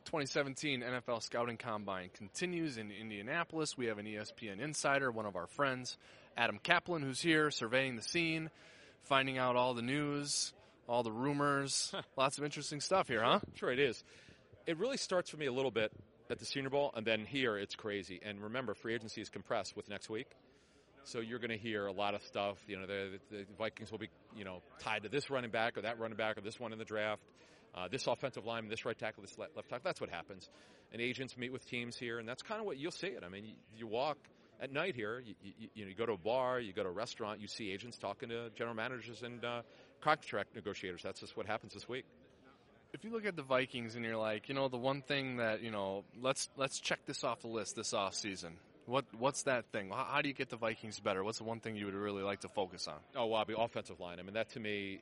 2017 NFL Scouting Combine continues in Indianapolis. We have an ESPN insider, one of our friends, Adam Kaplan, who's here surveying the scene, finding out all the news, all the rumors. Lots of interesting stuff here, huh? Sure it is. It really starts for me a little bit at the Senior Bowl, and then here it's crazy. And remember, free agency is compressed with next week. So you're going to hear a lot of stuff. You know, the Vikings will be, tied to this running back or that running back or this one in the draft. This offensive lineman, this right tackle, this left tackle. That's what happens. And agents meet with teams here, and that's kind of what you'll see it. I mean, you walk at night here, you go to a bar, you go to a restaurant, you see agents talking to general managers and contract negotiators. That's just what happens this week. If you look at the Vikings and you're like, the one thing that, let's check this off the list this offseason. What's that thing? How do you get the Vikings better? What's the one thing you would really like to focus on? Oh, Wabi, offensive line. I mean, that to me,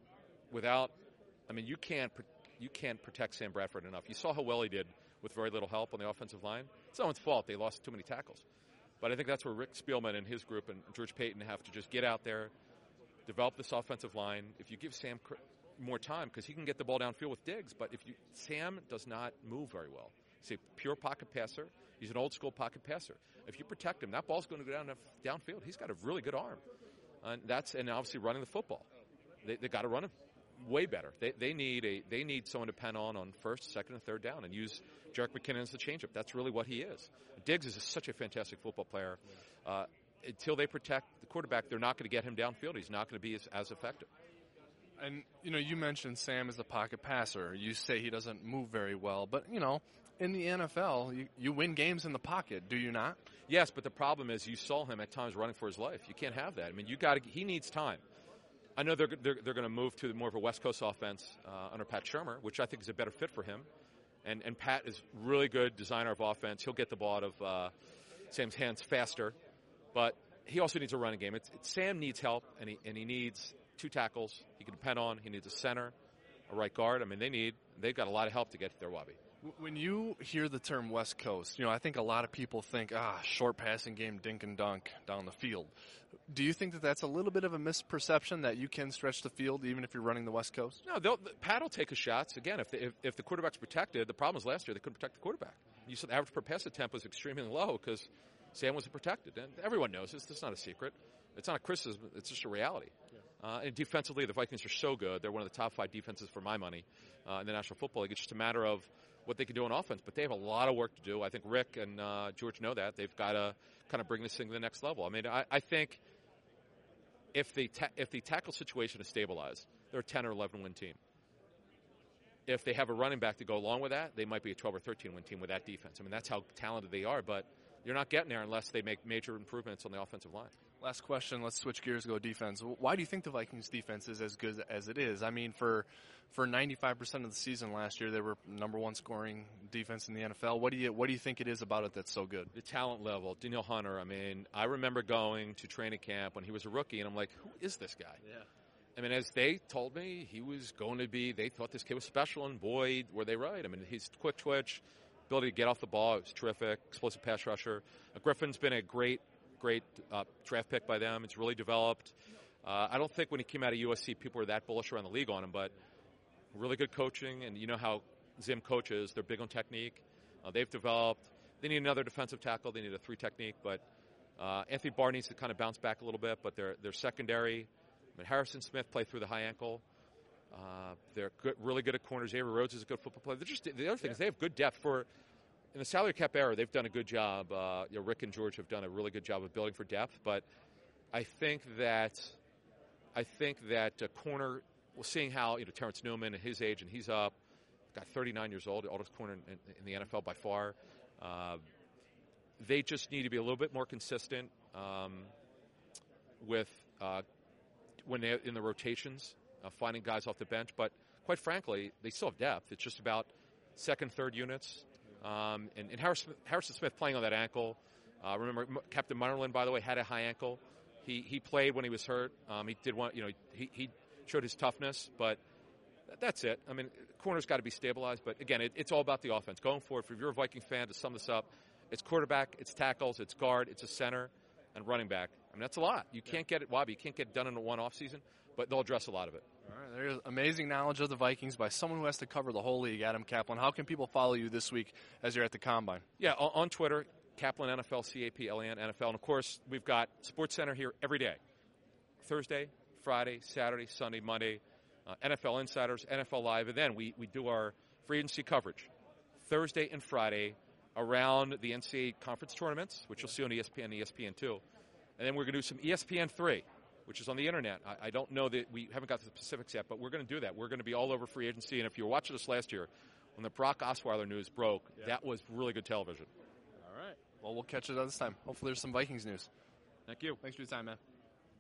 you can't protect Sam Bradford enough. You saw how well he did with very little help on the offensive line. It's no one's fault. They lost too many tackles. But I think that's where Rick Spielman and his group and George Payton have to just get out there, develop this offensive line. If you give Sam more time, because he can get the ball downfield with Diggs, but Sam does not move very well. He's a pure pocket passer. He's an old-school pocket passer. If you protect him, that ball's going to go downfield. He's got a really good arm. And obviously running the football. They got to run him way better. They need someone to depend on first, second, and third down and use Jerick McKinnon as the changeup. That's really what he is. Diggs is such a fantastic football player. Until they protect the quarterback, they're not going to get him downfield. He's not going to be as effective. And, you mentioned Sam as a pocket passer. You say he doesn't move very well. But, in the NFL, you win games in the pocket, do you not? Yes, but the problem is you saw him at times running for his life. You can't have that. I mean, he needs time. I know they're going to move to more of a West Coast offense under Pat Shurmur, which I think is a better fit for him. And Pat is really good designer of offense. He'll get the ball out of Sam's hands faster. But he also needs a running game. Sam needs help, and he needs two tackles he can depend on. He needs a center, a right guard. I mean, they've got a lot of help to get there, Wabi. When you hear the term West Coast, I think a lot of people think, short passing game, dink and dunk down the field. Do you think that that's a little bit of a misperception that you can stretch the field even if you're running the West Coast? No, Pat will take his shots. Again, if the quarterback's protected, the problem was last year they couldn't protect the quarterback. You said the average per pass attempt was extremely low because Sam wasn't protected. And everyone knows this. It's not a secret. It's not a criticism. It's just a reality. Yeah. And defensively, the Vikings are so good. They're one of the top 5 defenses for my money in the National Football League. It's just a matter of what they can do on offense. But they have a lot of work to do. I think Rick and George know that. They've got to kind of bring this thing to the next level. I mean, I think if the tackle situation is stabilized, they're a 10 or 11 win team. If they have a running back to go along with that, they might be a 12 or 13 win team with that defense. I mean, that's how talented they are, but you're not getting there unless they make major improvements on the offensive line. Last question. Let's switch gears, go defense. Why do you think the Vikings defense is as good as it is? I mean, for 95% of the season last year, they were number 1 scoring defense in the NFL. What do you think it is about it that's so good? The talent level. Danielle Hunter. I mean, I remember going to training camp when he was a rookie, and I'm like, who is this guy? Yeah. I mean, as they told me, he was going to be, they thought this kid was special, and boy, were they right. I mean, he's quick twitch, ability to get off the ball, it was terrific, explosive pass rusher. Griffin's been a great draft pick by them. It's really developed. I don't think when he came out of USC, people were that bullish around the league on him, but really good coaching, and you know how Zim coaches. They're big on technique. They've developed. They need another defensive tackle. They need a 3 technique, but Anthony Barr needs to kind of bounce back a little bit, but they're secondary. I mean, Harrison Smith played through the high ankle. They're really good at corners. Avery Rhodes is a good football player. The other thing is they have good depth in the salary cap era. They've done a good job. Rick and George have done a really good job of building for depth. But I think that a corner. Well, seeing how Terrence Newman at his age and he's up, got 39 years old, oldest corner in the NFL by far. They just need to be a little bit more consistent with when they're in the rotations, finding guys off the bench. But quite frankly, they still have depth. It's just about second, third units. And Harrison Smith playing on that ankle. Remember, Captain Munnerlyn, by the way, had a high ankle. He played when he was hurt. He did one. He showed his toughness, but that's it. I mean, corner's got to be stabilized. But again, it's all about the offense going forward. If you're a Viking fan, to sum this up, it's quarterback, it's tackles, it's guard, it's a center, and running back. I mean, that's a lot. You can't get it, Wabi. You can't get it done in one offseason. but they'll address a lot of it. All right, there's amazing knowledge of the Vikings by someone who has to cover the whole league, Adam Kaplan. How can people follow you this week as you're at the Combine? Yeah, on Twitter, Kaplan NFL, Kaplan NFL. And, of course, we've got SportsCenter here every day, Thursday, Friday, Saturday, Sunday, Monday, NFL Insiders, NFL Live, and then we do our free agency coverage Thursday and Friday around the NCAA conference tournaments, which you'll see on ESPN and ESPN2. And then we're going to do some ESPN3, which is on the internet. I don't know that we haven't got to the specifics yet, but we're going to do that. We're going to be all over free agency. And if you were watching us last year, when the Brock Osweiler news broke, that was really good television. All right. Well, we'll catch it this time. Hopefully there's some Vikings news. Thank you. Thanks for your time, man.